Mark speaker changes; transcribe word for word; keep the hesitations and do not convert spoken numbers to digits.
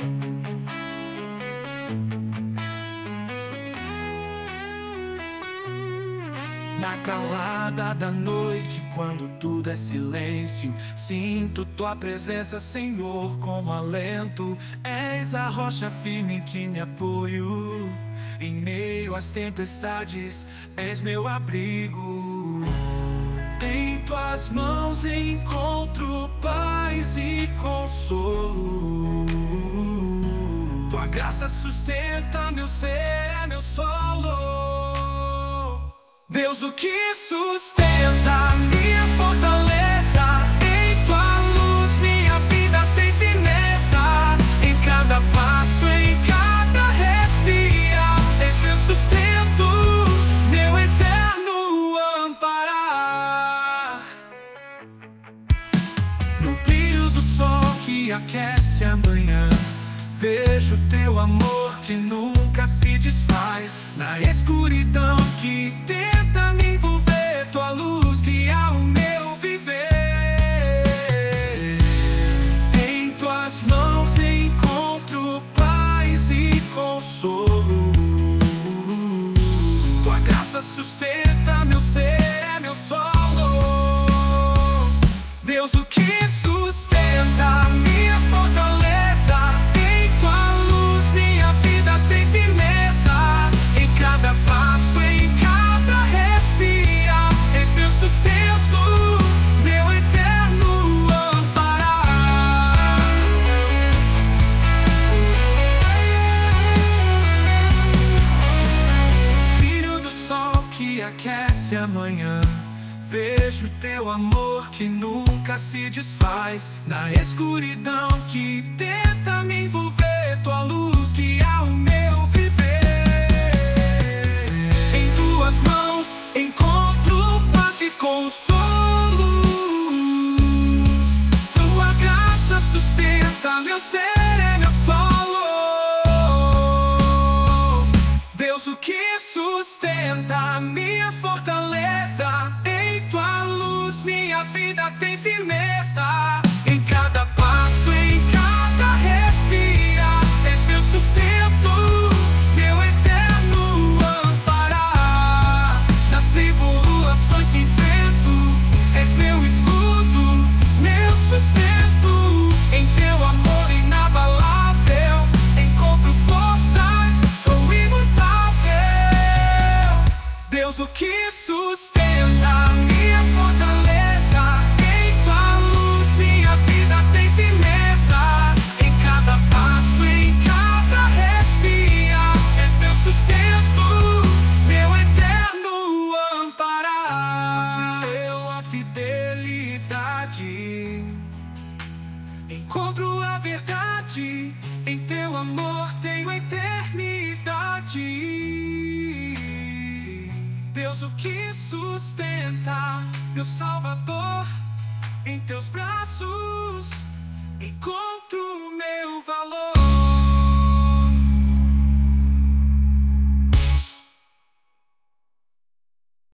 Speaker 1: Na calada da noite, quando tudo é silêncio, sinto tua presença, Senhor, como alento. És a rocha firme que me apoio. Em meio às tempestades, és meu abrigo. Em tuas mãos encontro paz e consolo. Tua graça sustenta meu ser, é meu solo. Deus, o que sustenta minha fortaleza, em tua luz minha vida tem firmeza. Em cada passo, em cada respira, és meu sustento, meu eterno amparar. No brilho do sol que aquece a manhã, vejo teu amor que nunca se desfaz. Na escuridão que tenta me envolver, tua luz guia o meu viver. Em tuas mãos encontro paz e consolo. Tua graça sustenta meu ser, é meu solo. Deus, o que sustenta minha fortaleza, em tua luz minha vida tem firmeza. Em cada passo, em cada respira, és meu sustento, meu eterno amparar. Filho do sol que aquece a manhã, vejo teu amor que nunca se desfaz. Na escuridão que tenta me envolver, tua luz guia o meu viver. Em tuas mãos encontro paz e consolo. Tua graça sustenta meu ser, é meu solo. Deus, o que sustenta minha fortaleza, em tua luz minha vida tem firmeza. Em cada passo, em cada respira, és meu sustento, meu eterno amparar. Nas tribulações que enfrento, és meu escudo, meu sustento. Em teu amor inabalável encontro forças, sou imutável. Deus, o que sustenta minha fortaleza, em tua luz minha vida tem firmeza. Em cada passo, em cada respira, és meu sustento, meu eterno amparar. Pela fidelidade encontro a verdade, em teu amor tenho a eternidade. Deus, o que sustenta meu Salvador, em teus braços